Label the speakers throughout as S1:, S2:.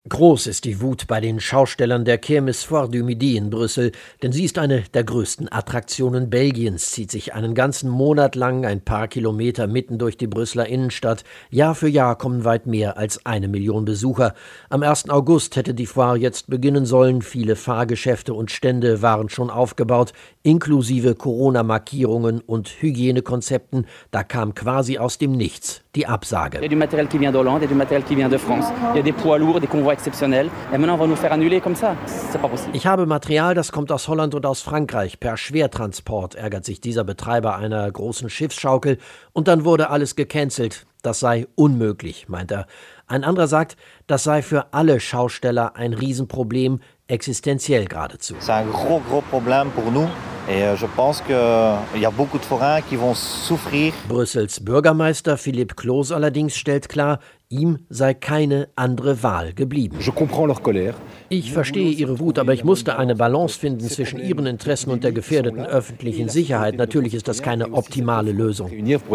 S1: Groß ist die Wut bei den Schaustellern der Kermesse Foire du Midi in Brüssel, denn sie ist eine der größten Attraktionen Belgiens, zieht sich einen ganzen Monat lang ein paar Kilometer mitten durch die Brüsseler Innenstadt. Jahr für Jahr kommen weit mehr als 1 Million Besucher. Am 1. August hätte die Foire jetzt beginnen sollen. Viele Fahrgeschäfte und Stände waren schon aufgebaut, inklusive Corona-Markierungen und Hygienekonzepten. Da kam quasi aus dem Nichts die Absage.
S2: Il y a du matériel qui vient d'Hollande et du matériel qui vient de France. Il y a des poids lourds, des convois exceptionnels. Et maintenant, on va nous faire annuler comme ça. C'est pas possible.
S1: Ich habe Material, das kommt aus Holland und aus Frankreich, per Schwertransport, ärgert sich dieser Betreiber einer großen Schiffsschaukel. Und dann wurde alles gecancelt. Das sei unmöglich, meint er. Ein anderer sagt, das sei für alle Schausteller ein Riesenproblem, existenziell geradezu.
S3: C'est un gros problème pour nous. Et je pense qu'il y a beaucoup de forains qui vont souffrir.
S1: Brüssels Bürgermeister Philippe Clos allerdings stellt klar, ihm sei keine andere Wahl geblieben. Ich verstehe Ihre Wut, aber ich musste eine Balance finden zwischen Ihren Interessen und der gefährdeten öffentlichen Sicherheit. Natürlich ist das keine optimale Lösung.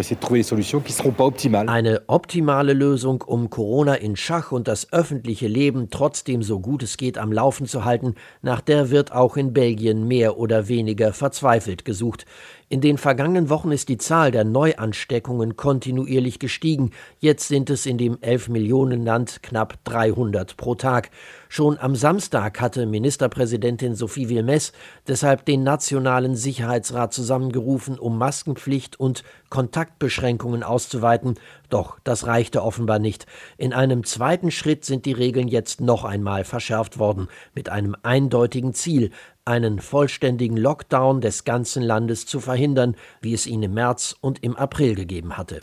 S1: Eine optimale Lösung, um Corona in Schach und das öffentliche Leben trotzdem so gut es geht am Laufen zu halten, nach der wird auch in Belgien mehr oder weniger verzweifelt gesucht. In den vergangenen Wochen ist die Zahl der Neuansteckungen kontinuierlich gestiegen. Jetzt sind es in dem 11-Millionen-Land knapp 300 pro Tag. Schon am Samstag hatte Ministerpräsidentin Sophie Wilmès deshalb den Nationalen Sicherheitsrat zusammengerufen, um Maskenpflicht und Kontaktbeschränkungen auszuweiten. Doch das reichte offenbar nicht. In einem zweiten Schritt sind die Regeln jetzt noch einmal verschärft worden, mit einem eindeutigen Ziel: einen vollständigen Lockdown des ganzen Landes zu verhindern, wie es ihn im März und im April gegeben hatte.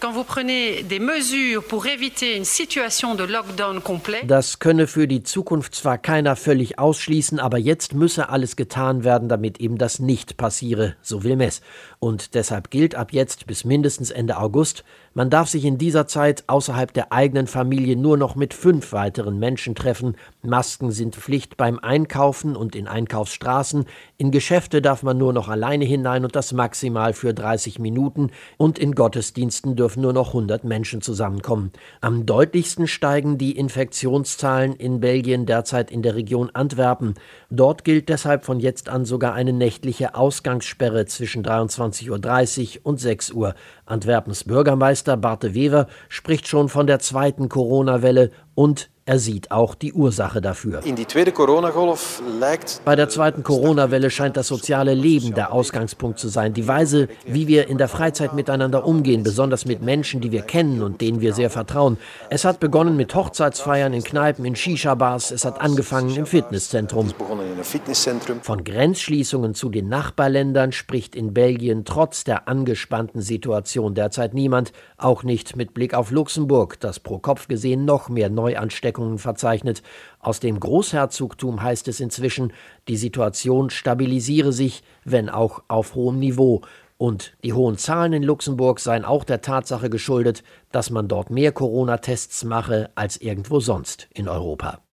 S1: Das könne für die Zukunft zwar keiner völlig ausschließen, aber jetzt müsse alles getan werden, damit eben das nicht passiere, so Wilmès. Und deshalb gilt ab jetzt bis mindestens Ende August, man darf sich in dieser Zeit außerhalb der eigenen Familie nur noch mit 5 weiteren Menschen treffen. Masken sind Pflicht beim Einkaufen und in Einkaufsstraßen. In Geschäfte darf man nur noch alleine hinein und das maximal für 30 Minuten. Und in Gottesdiensten dürfen nur noch 100 Menschen zusammenkommen. Am deutlichsten steigen die Infektionszahlen in Belgien derzeit in der Region Antwerpen. Dort gilt deshalb von jetzt an sogar eine nächtliche Ausgangssperre zwischen 23:30 Uhr und 6 Uhr. Antwerpens Bürgermeister Bart de Wever spricht schon von der zweiten Corona-Welle und er sieht auch die Ursache dafür. Bei der zweiten Corona-Welle scheint das soziale Leben der Ausgangspunkt zu sein. Die Weise, wie wir in der Freizeit miteinander umgehen, besonders mit Menschen, die wir kennen und denen wir sehr vertrauen. Es hat begonnen mit Hochzeitsfeiern in Kneipen, in Shisha-Bars. Es hat angefangen im Fitnesszentrum. Von Grenzschließungen zu den Nachbarländern spricht in Belgien trotz der angespannten Situation derzeit niemand. Auch nicht mit Blick auf Luxemburg, das pro Kopf gesehen noch mehr Neuansteckungen verzeichnet. Aus dem Großherzogtum heißt es inzwischen, die Situation stabilisiere sich, wenn auch auf hohem Niveau. Und die hohen Zahlen in Luxemburg seien auch der Tatsache geschuldet, dass man dort mehr Corona-Tests mache als irgendwo sonst in Europa.